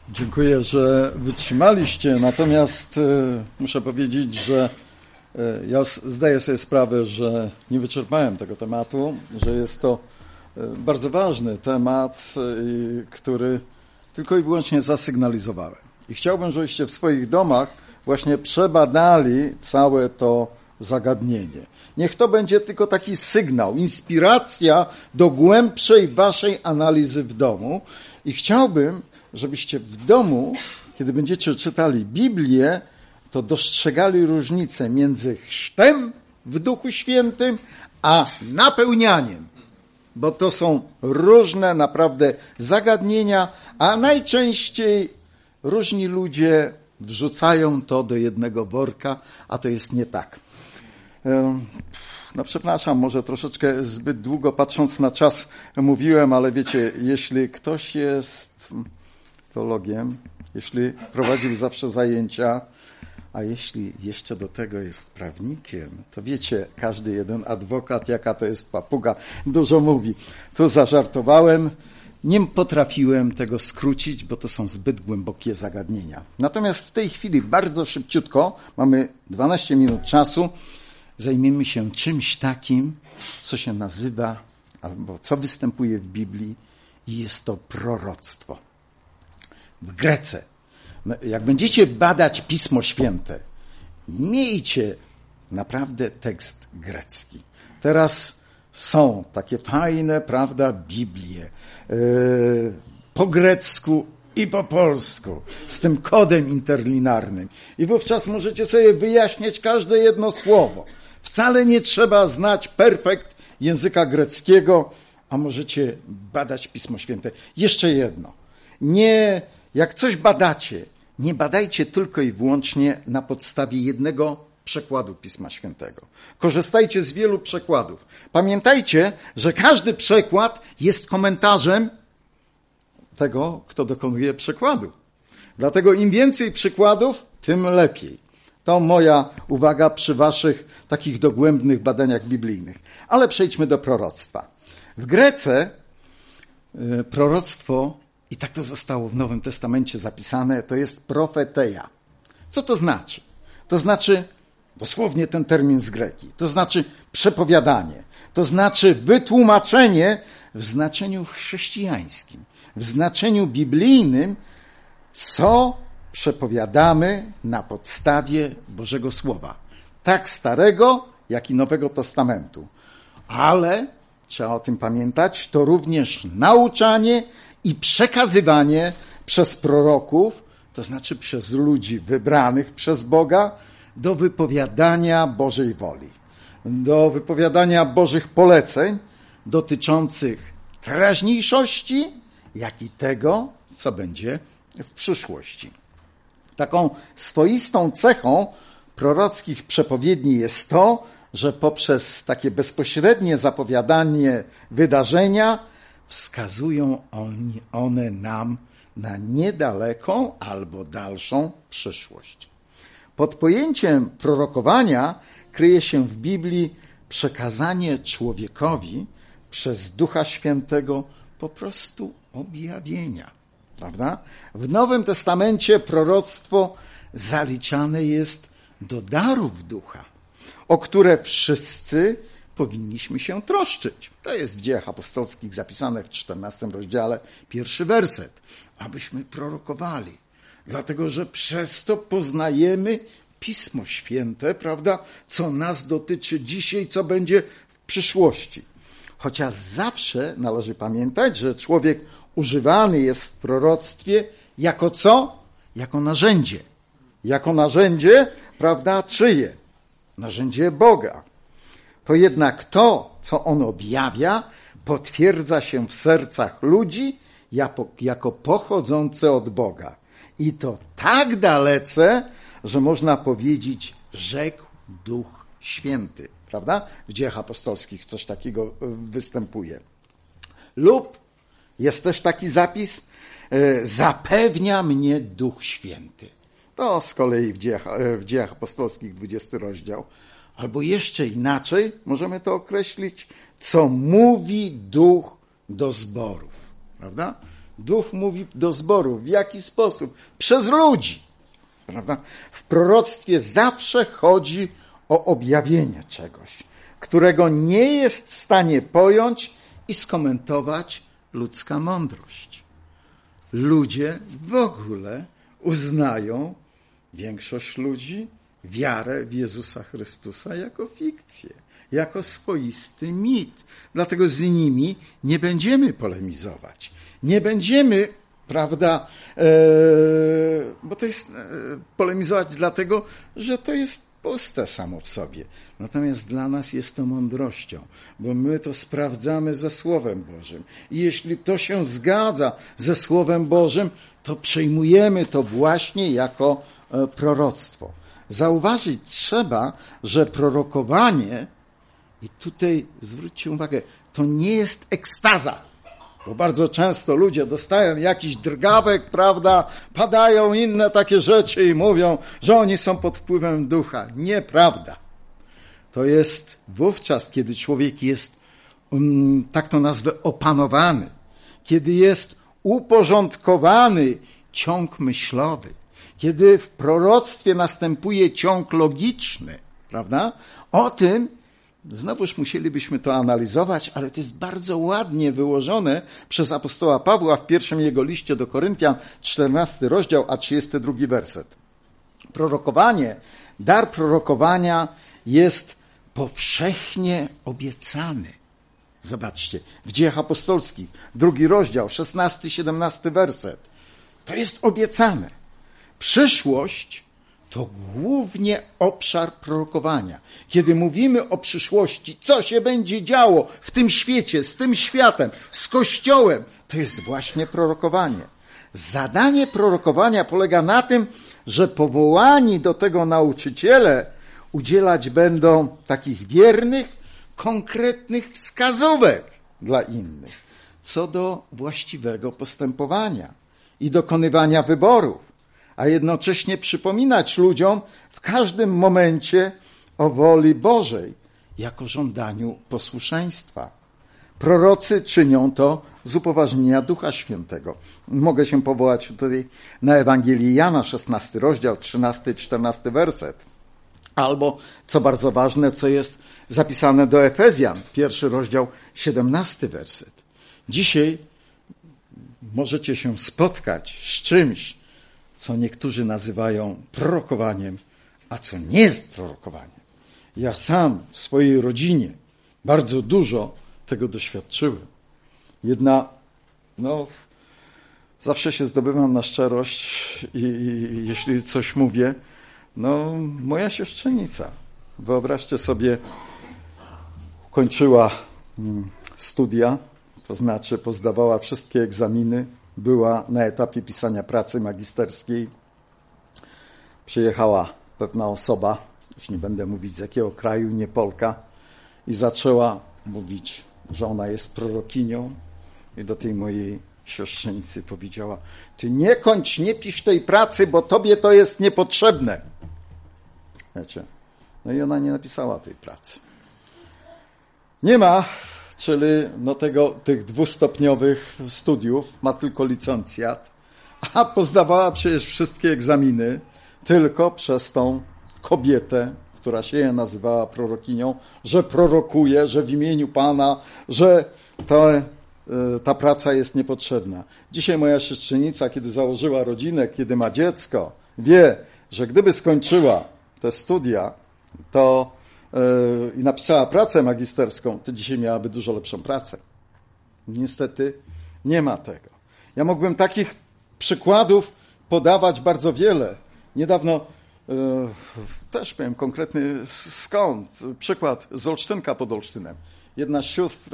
Dziękuję, że wytrzymaliście, natomiast muszę powiedzieć, że ja zdaję sobie sprawę, że nie wyczerpałem tego tematu, że jest to bardzo ważny temat, który tylko i wyłącznie zasygnalizowałem. I chciałbym, żebyście w swoich domach właśnie przebadali całe to zagadnienie. Niech to będzie tylko taki sygnał, inspiracja do głębszej waszej analizy w domu. I chciałbym, żebyście w domu, kiedy będziecie czytali Biblię, to dostrzegali różnicę między chrztem w Duchu Świętym, a napełnianiem. Bo to są różne naprawdę zagadnienia, a najczęściej różni ludzie wrzucają to do jednego worka, a to jest nie tak. No przepraszam, może troszeczkę zbyt długo patrząc na czas mówiłem, ale wiecie, jeśli ktoś jest teologiem, jeśli prowadził zawsze zajęcia, a jeśli jeszcze do tego jest prawnikiem, to wiecie, każdy jeden adwokat, jaka to jest papuga, dużo mówi. Tu zażartowałem, nie potrafiłem tego skrócić, bo to są zbyt głębokie zagadnienia. Natomiast w tej chwili bardzo szybciutko, mamy 12 minut czasu, zajmiemy się czymś takim, co się nazywa, albo co występuje w Biblii i jest to proroctwo. W Grece. Jak będziecie badać Pismo Święte, miejcie naprawdę tekst grecki. Teraz są takie fajne, prawda, Biblie po grecku i po polsku, z tym kodem interlinarnym. I wówczas możecie sobie wyjaśniać każde jedno słowo. Wcale nie trzeba znać perfekt języka greckiego, a możecie badać Pismo Święte. Jeszcze jedno. Jak coś badacie, nie badajcie tylko i wyłącznie na podstawie jednego przekładu Pisma Świętego. Korzystajcie z wielu przekładów. Pamiętajcie, że każdy przekład jest komentarzem tego, kto dokonuje przekładu. Dlatego im więcej przykładów, tym lepiej. To moja uwaga przy waszych takich dogłębnych badaniach biblijnych. Ale przejdźmy do proroctwa. W Grece proroctwo, i tak to zostało w Nowym Testamencie zapisane, to jest profeteia. Co to znaczy? To znaczy, dosłownie ten termin z greki, to znaczy przepowiadanie, to znaczy wytłumaczenie w znaczeniu chrześcijańskim, w znaczeniu biblijnym, co przepowiadamy na podstawie Bożego Słowa. Tak Starego, jak i Nowego Testamentu. Ale, trzeba o tym pamiętać, to również nauczanie i przekazywanie przez proroków, to znaczy przez ludzi wybranych przez Boga, do wypowiadania Bożej woli, do wypowiadania Bożych poleceń dotyczących teraźniejszości, jak i tego, co będzie w przyszłości. Taką swoistą cechą prorockich przepowiedni jest to, że poprzez takie bezpośrednie zapowiadanie wydarzenia wskazują one nam na niedaleką albo dalszą przyszłość. Pod pojęciem prorokowania kryje się w Biblii przekazanie człowiekowi przez Ducha Świętego po prostu objawienia. Prawda? W Nowym Testamencie proroctwo zaliczane jest do darów Ducha, o które wszyscy powinniśmy się troszczyć. To jest w Dziejach Apostolskich zapisane w 14 rozdziale, 1 werset. Abyśmy prorokowali. Dlatego, że przez to poznajemy Pismo Święte, prawda? Co nas dotyczy dzisiaj, co będzie w przyszłości. Chociaż zawsze należy pamiętać, że człowiek używany jest w proroctwie jako co? Jako narzędzie. Jako narzędzie, prawda, czyje? Narzędzie Boga. To jednak to, co on objawia, potwierdza się w sercach ludzi jako pochodzące od Boga. I to tak dalece, że można powiedzieć, rzekł Duch Święty. Prawda? W Dziejach Apostolskich coś takiego występuje. Lub jest też taki zapis, zapewnia mnie Duch Święty. To z kolei w Dziejach Apostolskich 20 rozdział. Albo jeszcze inaczej możemy to określić, co mówi Duch do zborów. Prawda? Duch mówi do zboru. W jaki sposób? Przez ludzi. Prawda? W proroctwie zawsze chodzi o objawienie czegoś, którego nie jest w stanie pojąć i skomentować ludzka mądrość. Ludzie w ogóle uznają, większość ludzi, wiarę w Jezusa Chrystusa jako fikcję, jako swoisty mit. Dlatego z nimi nie będziemy polemizować. Nie będziemy, prawda, bo to jest polemizować dlatego, że to jest puste samo w sobie. Natomiast dla nas jest to mądrością, bo my to sprawdzamy ze Słowem Bożym. I jeśli to się zgadza ze Słowem Bożym, to przyjmujemy to właśnie jako proroctwo. Zauważyć trzeba, że prorokowanie, i tutaj zwróćcie uwagę, to nie jest ekstaza. Bo bardzo często ludzie dostają jakiś drgawek, prawda, padają inne takie rzeczy i mówią, że oni są pod wpływem ducha. Nieprawda. To jest wówczas, kiedy człowiek jest, tak to nazwę, opanowany. Kiedy jest uporządkowany ciąg myślowy. Kiedy w proroctwie następuje ciąg logiczny, prawda? O tym znowuż musielibyśmy to analizować, ale to jest bardzo ładnie wyłożone przez apostoła Pawła w pierwszym jego liście do Koryntian, 14 rozdział, a 32 werset. Prorokowanie, dar prorokowania jest powszechnie obiecany. Zobaczcie, w Dziejach Apostolskich, 2 rozdział, 16-17 werset. To jest obiecane. Przyszłość to głównie obszar prorokowania. Kiedy mówimy o przyszłości, co się będzie działo w tym świecie, z tym światem, z Kościołem, to jest właśnie prorokowanie. Zadanie prorokowania polega na tym, że powołani do tego nauczyciele udzielać będą takich wiernych, konkretnych wskazówek dla innych co do właściwego postępowania i dokonywania wyborów, a jednocześnie przypominać ludziom w każdym momencie o woli Bożej jako żądaniu posłuszeństwa. Prorocy czynią to z upoważnienia Ducha Świętego. Mogę się powołać tutaj na Ewangelię Jana, 16 rozdział, 13 i 14 werset. Albo, co bardzo ważne, co jest zapisane do Efezjan, 1 rozdział, 17 werset. Dzisiaj możecie się spotkać z czymś, co niektórzy nazywają prorokowaniem, a co nie jest prorokowaniem. Ja sam w swojej rodzinie bardzo dużo tego doświadczyłem. Zawsze się zdobywam na szczerość i jeśli coś mówię, moja siostrzenica, wyobraźcie sobie, kończyła studia, to znaczy pozdawała wszystkie egzaminy, była na etapie pisania pracy magisterskiej. Przyjechała pewna osoba, już nie będę mówić z jakiego kraju, nie Polka, i zaczęła mówić, że ona jest prorokinią i do tej mojej siostrzenicy powiedziała: ty nie kończ, nie pisz tej pracy, bo tobie to jest niepotrzebne. Wiecie? No i ona nie napisała tej pracy. Nie ma, czyli tych 2-stopniowych studiów, ma tylko licencjat, a pozdawała przecież wszystkie egzaminy tylko przez tą kobietę, która się nazywała prorokinią, że prorokuje, że w imieniu Pana, że ta praca jest niepotrzebna. Dzisiaj moja siostrzenica, kiedy założyła rodzinę, kiedy ma dziecko, wie, że gdyby skończyła te studia, i napisała pracę magisterską, to dzisiaj miałaby dużo lepszą pracę. Niestety nie ma tego. Ja mógłbym takich przykładów podawać bardzo wiele. Niedawno też powiem konkretny skąd. Przykład z Olsztynka pod Olsztynem. Jedna z sióstr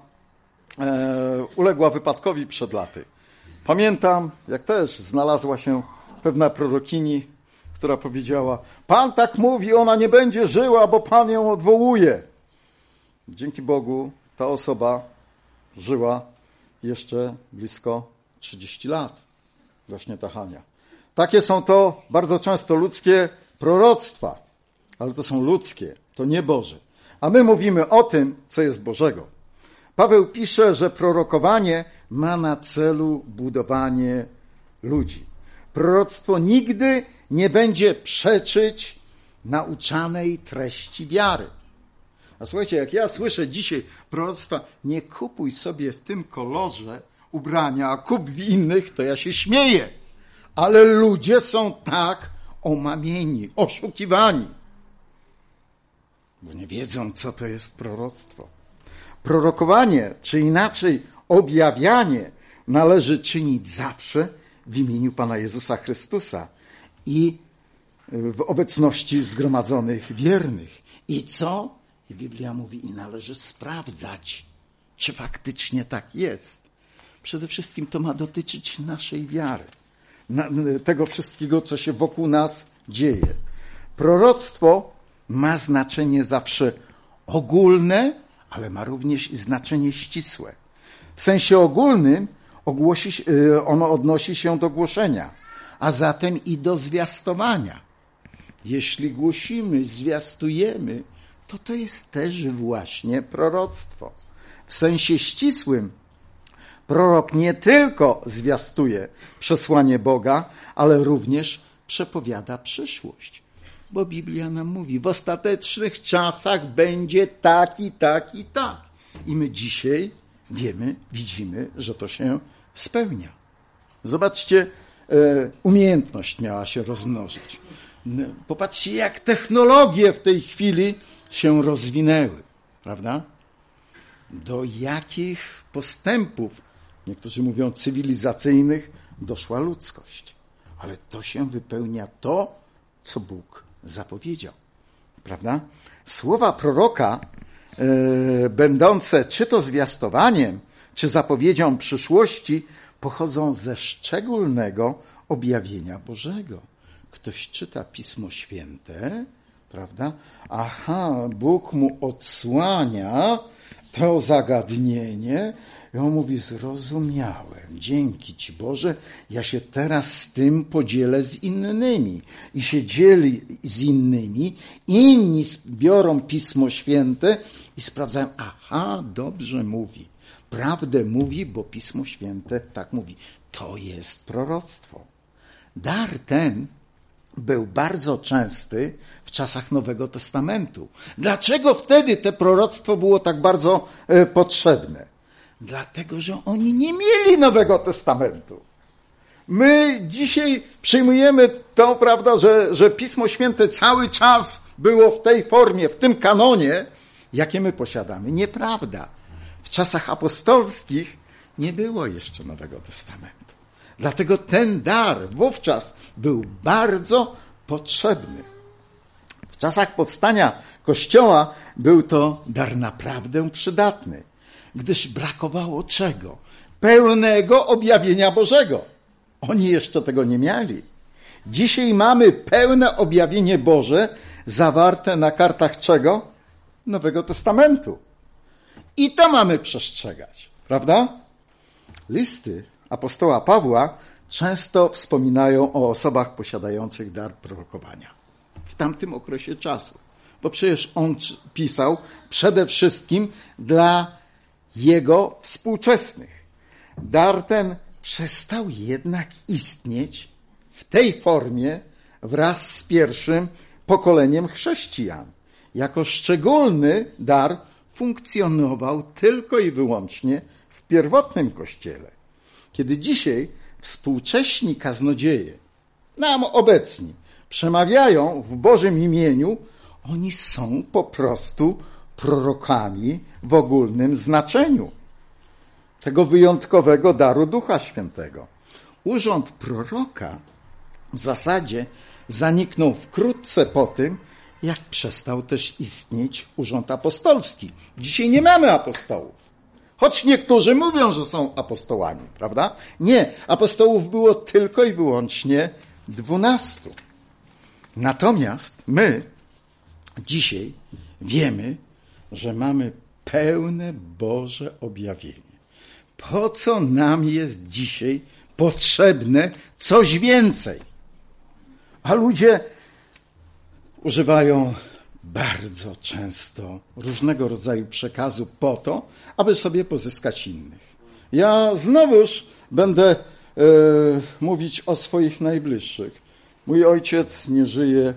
uległa wypadkowi przed laty. Pamiętam, jak też znalazła się pewna prorokini, która powiedziała: Pan tak mówi, ona nie będzie żyła, bo Pan ją odwołuje. Dzięki Bogu ta osoba żyła jeszcze blisko 30 lat. Właśnie ta Hania. Takie są to bardzo często ludzkie proroctwa, ale to są ludzkie, to nie Boże. A my mówimy o tym, co jest Bożego. Paweł pisze, że prorokowanie ma na celu budowanie ludzi. Proroctwo nigdy nie będzie przeczyć nauczanej treści wiary. A słuchajcie, jak ja słyszę dzisiaj proroctwa, nie kupuj sobie w tym kolorze ubrania, a kup w innych, to ja się śmieję. Ale ludzie są tak omamieni, oszukiwani, bo nie wiedzą, co to jest proroctwo. Prorokowanie, czy inaczej objawianie, należy czynić zawsze w imieniu Pana Jezusa Chrystusa i w obecności zgromadzonych wiernych. I co? I Biblia mówi, i należy sprawdzać, czy faktycznie tak jest. Przede wszystkim to ma dotyczyć naszej wiary, tego wszystkiego, co się wokół nas dzieje. Proroctwo ma znaczenie zawsze ogólne, ale ma również i znaczenie ścisłe. W sensie ogólnym ono odnosi się do głoszenia, a zatem i do zwiastowania. Jeśli głosimy, zwiastujemy, to jest też właśnie proroctwo. W sensie ścisłym prorok nie tylko zwiastuje przesłanie Boga, ale również przepowiada przyszłość. Bo Biblia nam mówi, w ostatecznych czasach będzie tak i tak i tak. I my dzisiaj widzimy, że to się spełnia. Zobaczcie, umiejętność miała się rozmnożyć. Popatrzcie, jak technologie w tej chwili się rozwinęły, prawda? Do jakich postępów, niektórzy mówią cywilizacyjnych, doszła ludzkość. Ale to się wypełnia to, co Bóg zapowiedział, prawda? Słowa proroka, będące czy to zwiastowaniem, czy zapowiedzią przyszłości, pochodzą ze szczególnego objawienia Bożego. Ktoś czyta Pismo Święte, prawda? Aha, Bóg mu odsłania to zagadnienie i on mówi, zrozumiałem, dzięki Ci Boże, ja się teraz z tym podzielę z innymi. I się dzieli z innymi, inni biorą Pismo Święte i sprawdzają, aha, dobrze mówi, prawdę mówi, bo Pismo Święte tak mówi. To jest proroctwo. Dar ten był bardzo częsty w czasach Nowego Testamentu. Dlaczego wtedy to proroctwo było tak bardzo potrzebne? Dlatego, że oni nie mieli Nowego Testamentu. My dzisiaj przyjmujemy to, prawda, że Pismo Święte cały czas było w tej formie, w tym kanonie, jakie my posiadamy. Nieprawda. W czasach apostolskich nie było jeszcze Nowego Testamentu. Dlatego ten dar wówczas był bardzo potrzebny. W czasach powstania Kościoła był to dar naprawdę przydatny, gdyż brakowało czego? Pełnego objawienia Bożego. Oni jeszcze tego nie mieli. Dzisiaj mamy pełne objawienie Boże zawarte na kartach czego? Nowego Testamentu. I to mamy przestrzegać, prawda? Listy apostoła Pawła często wspominają o osobach posiadających dar prorokowania w tamtym okresie czasu. Bo przecież on pisał przede wszystkim dla jego współczesnych. Dar ten przestał jednak istnieć w tej formie wraz z pierwszym pokoleniem chrześcijan. Jako szczególny dar funkcjonował tylko i wyłącznie w pierwotnym Kościele. Kiedy dzisiaj współcześni kaznodzieje, nam obecni, przemawiają w Bożym imieniu, oni są po prostu prorokami w ogólnym znaczeniu tego wyjątkowego daru Ducha Świętego. Urząd proroka w zasadzie zaniknął wkrótce po tym, jak przestał też istnieć urząd apostolski. Dzisiaj nie mamy apostołów. Choć niektórzy mówią, że są apostołami, prawda? Nie, apostołów było tylko i wyłącznie 12. Natomiast my dzisiaj wiemy, że mamy pełne Boże objawienie. Po co nam jest dzisiaj potrzebne coś więcej? A ludzie używają bardzo często różnego rodzaju przekazu po to, aby sobie pozyskać innych. Ja znowuż będę mówić o swoich najbliższych. Mój ojciec nie żyje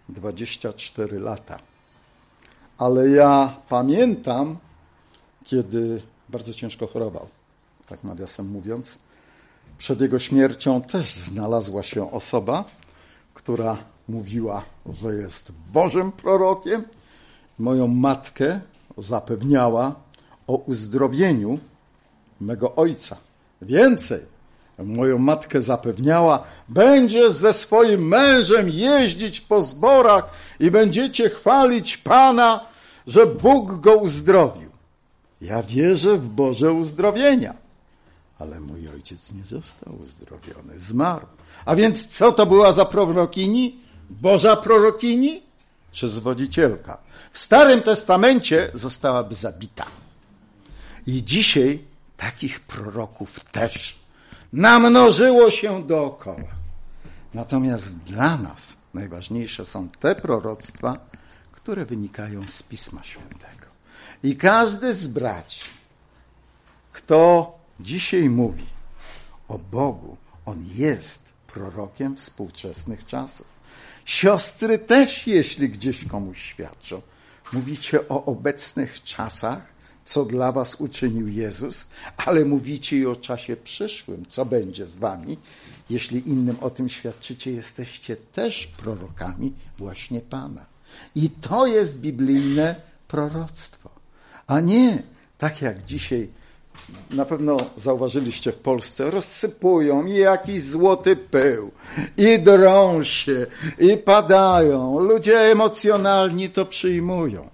24 lata, ale ja pamiętam, kiedy bardzo ciężko chorował, tak nawiasem mówiąc. Przed jego śmiercią też znalazła się osoba, która mówiła, że jest Bożym prorokiem. Moją matkę zapewniała o uzdrowieniu mego ojca. Więcej, moją matkę zapewniała, będzie ze swoim mężem jeździć po zborach i będziecie chwalić Pana, że Bóg go uzdrowił. Ja wierzę w Boże uzdrowienia, ale mój ojciec nie został uzdrowiony, zmarł. A więc co to była za prorokini? Boża prorokini czy zwodzicielka? W Starym Testamencie zostałaby zabita. I dzisiaj takich proroków też namnożyło się dookoła. Natomiast dla nas najważniejsze są te proroctwa, które wynikają z Pisma Świętego. I każdy z braci, kto dzisiaj mówi o Bogu, on jest prorokiem współczesnych czasów. Siostry też, jeśli gdzieś komuś świadczą, mówicie o obecnych czasach, co dla was uczynił Jezus, ale mówicie i o czasie przyszłym, co będzie z wami. Jeśli innym o tym świadczycie, jesteście też prorokami właśnie Pana. I to jest biblijne proroctwo, a nie tak jak dzisiaj, na pewno zauważyliście w Polsce, rozsypują i jakiś złoty pył, i drą się, i padają. Ludzie emocjonalni to przyjmują.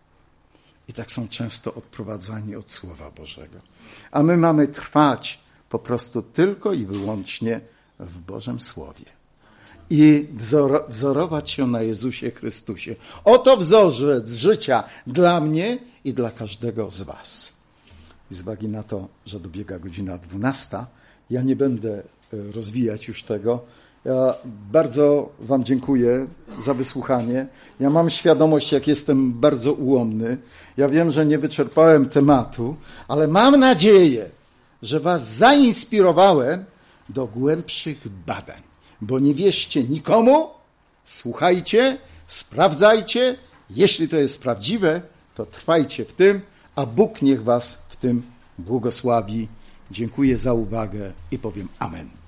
I tak są często odprowadzani od Słowa Bożego. A my mamy trwać po prostu tylko i wyłącznie w Bożym Słowie. I wzorować się na Jezusie Chrystusie. Oto wzorzec życia dla mnie i dla każdego z was. I z uwagi na to, że dobiega godzina 12, ja nie będę rozwijać już tego. Ja bardzo wam dziękuję za wysłuchanie. Ja mam świadomość, jak jestem bardzo ułomny. Ja wiem, że nie wyczerpałem tematu, ale mam nadzieję, że was zainspirowałem do głębszych badań. Bo nie wierzcie nikomu, słuchajcie, sprawdzajcie. Jeśli to jest prawdziwe, to trwajcie w tym, a Bóg niech was w tym błogosławi. Dziękuję za uwagę i powiem amen.